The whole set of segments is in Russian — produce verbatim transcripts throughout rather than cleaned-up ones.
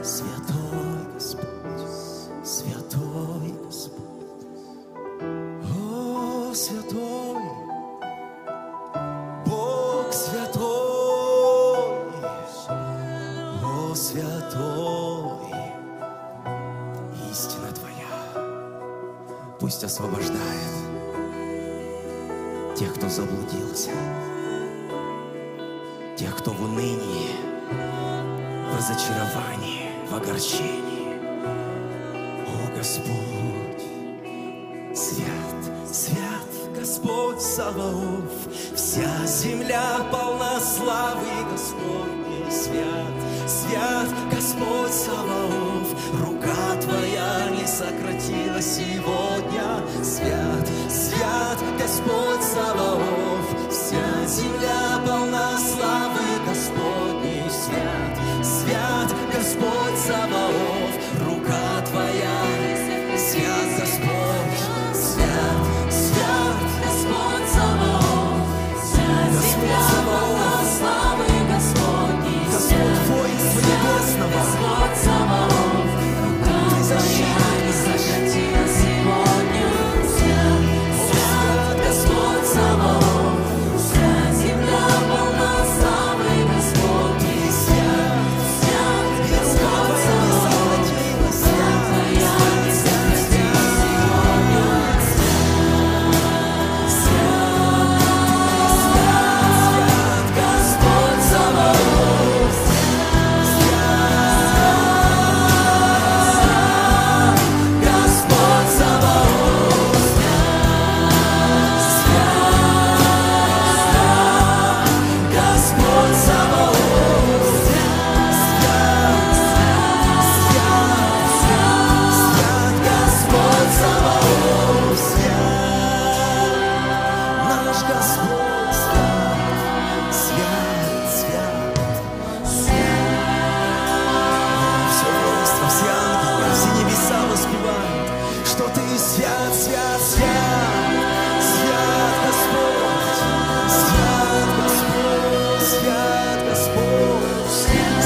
Святой Господь, святой Господь, о, святой, Бог святой, о, святой, истина Твоя пусть освобождает тех, кто заблудился, тех, кто в унынии, в разочаровании, в огорчении. О, Господь, свят, свят Господь Саваоф, вся земля полна славы Господней. Свят, свят Господь Саваоф, рука Твоя не сократилась сегодня. Свят, свят Господь Саваоф, вся земля полна славы Господней. Свят, свят Господь Саваоф, рука Твоя, свят Господь, свят, свят Господь Саваоф, вся земля полна славы Господней. Господь воинства небесного, Господь Саваоф, рука Твоя не сократилась сегодня. Свят, свят Господь Саваоф, вся земля полна славы Господней. Свят, свят Господь Саваоф, рука Твоя не сократилась сегодня. Свят, свят Господь Саваоф, Господь Саваоф, Господь Саваоф, Господь Саваоф, наш Господь свят, свят, свят, свят. Все воинство, все ангелы, все небеса воспевают, что Ты свят, свят, свят, свят Господь, свят Господь, свят Господь, свят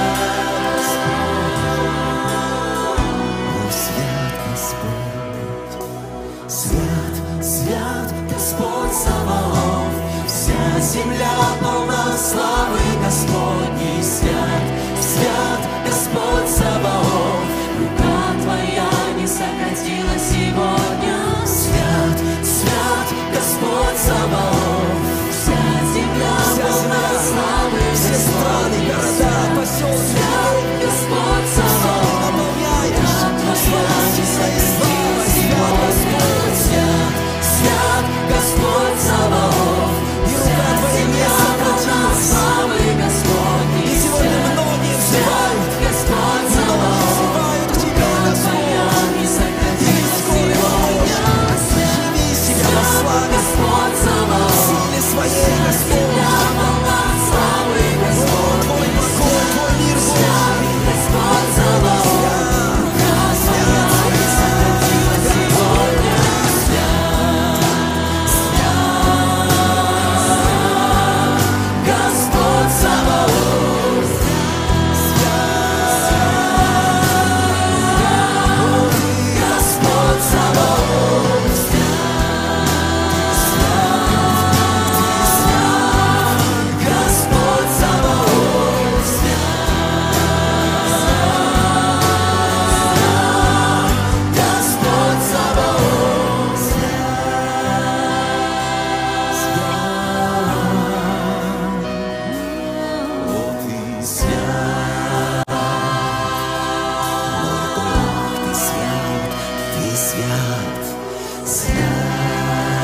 Господь. О, свят Господь, свят, свят Господь Саваоф, вся земля полна славы Господней. Свят, свят Господь Саваоф, рука Твоя не сократилась сегодня. Свят, свят Господь Саваоф, вся земля полна славы Господней. Все страны, города, поселки, свят Господь Саваоф, рука Твоя не сократилась сегодня. Свят, свят Господь Саваоф, и рука Твоя не сократилась славы Господней. И сегодня многие взывают, Господь Саваоф, взывают к Тебе, Господь, не сократилась сегодня. Живи себя во славе, Господь Саваоф, в силе Своей, Господь. Славы Господь, Твой покой, Твой мир, Божий, Господь Саваоф, рука Твоя не сократилась сегодня. Господь Саваоф, Господь Саваоф, Господь Саваоф, Господь Саваоф, о, Ты свят, мой Бог, Ты свят, Ты свят, свят,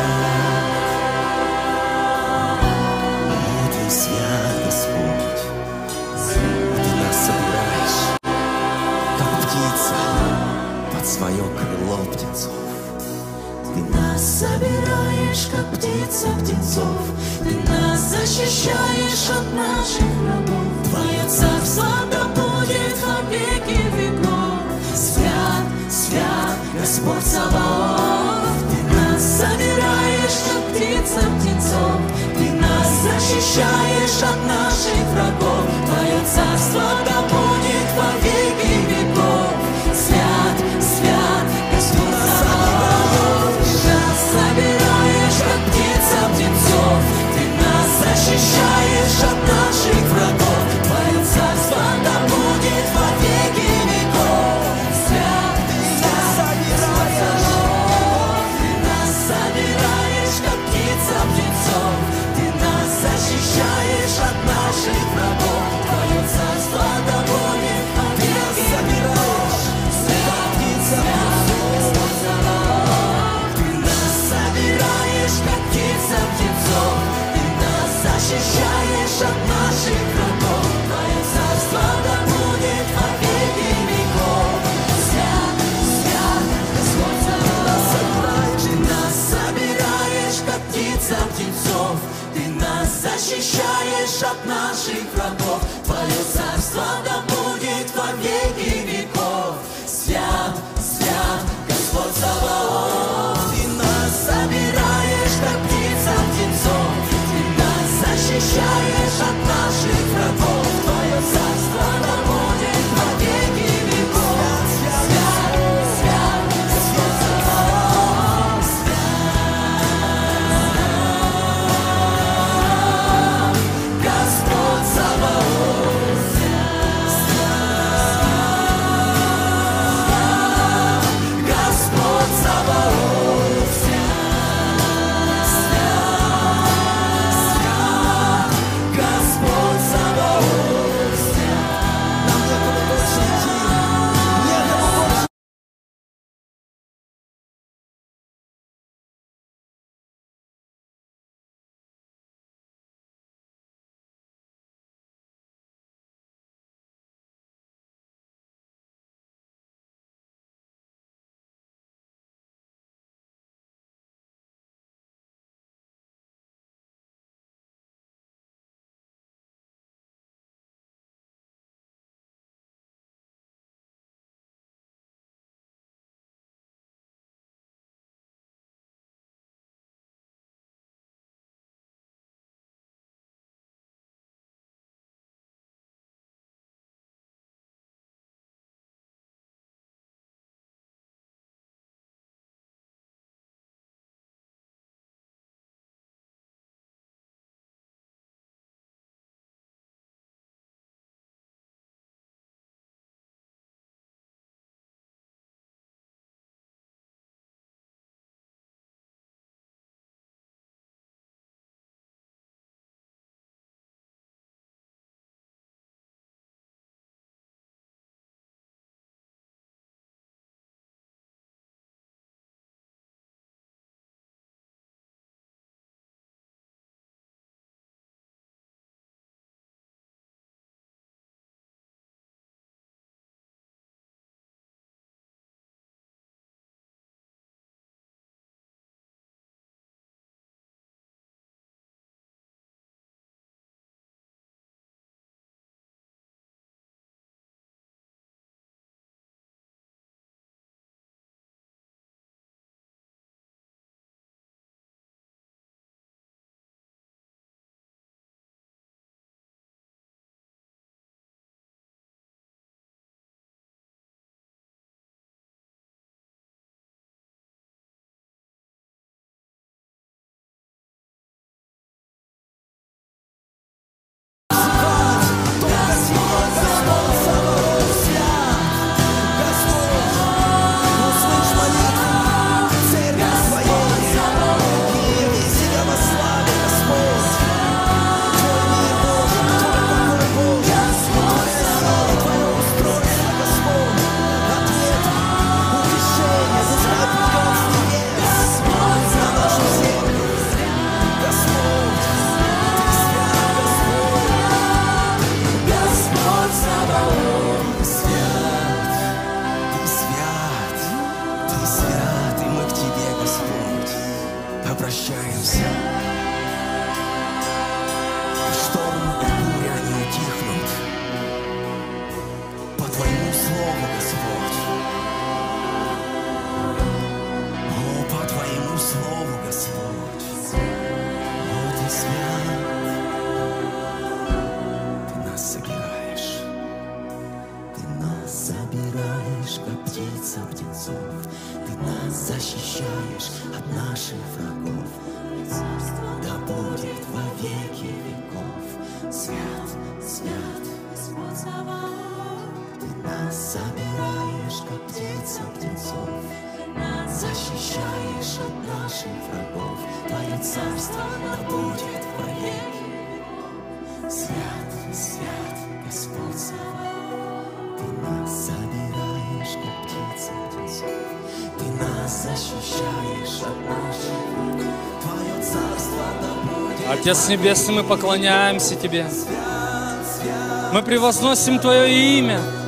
о, Ты свят, Господь, и Ты нас собираешь, как птица, под свое крыло птенцов. Ты нас собираешь, как птица птенцов, Ты нас защищаешь от наших врагов. Твое царство да будет во веки веков. Свят, свят Господь Саваоф, Ты нас собираешь, как птица птенцов, Ты нас защищаешь от наших врагов. Твое царство да будет во веки по Твоему слову, Господь. О, по Твоему слову, Господь. О, Ты свят. Ты нас собираешь. Ты нас собираешь, как птица птенцов. Ты нас защищаешь от наших врагов. Да будет во веки веков. Свят, свят, Господь Саваоф. Ты нас собираешь, как птица птенцов. Защищаешь от наших врагов. Твое царство да будет во веки веков. Свят, свят, Господь Саваоф. Ты нас собираешь, как птица птенцов. Ты нас защищаешь от наших врагов. Твое царство да будет. Отец Небесный, мы поклоняемся Тебе. Мы превозносим Твое имя.